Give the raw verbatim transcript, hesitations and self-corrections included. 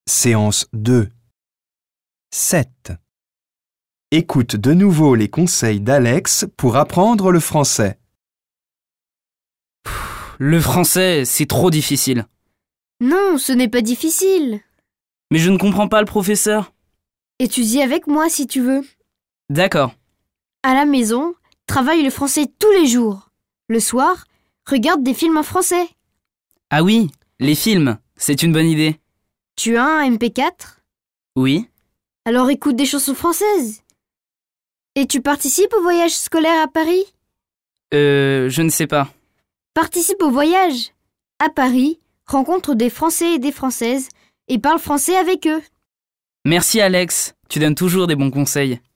Séance deux. sept. Écoute de nouveau les conseils d'Alex pour apprendre le français. Le français, c'est trop difficile. Non, ce n'est pas difficile. Mais je ne comprends pas le professeur. Étudie avec moi si tu veux. D'accord. À la maison, travaille le français tous les jours. Le soir, regarde des films en français. Ah oui, les films, c'est une bonne idée. Tu as un M P quatre? Oui. Alors écoute des chansons françaises. Et tu participes au voyage scolaire à Paris? Euh, je ne sais pas. Participe au voyage. À Paris, rencontre des Français et des Françaises et parle français avec eux. Merci Alex, tu donnes toujours des bons conseils.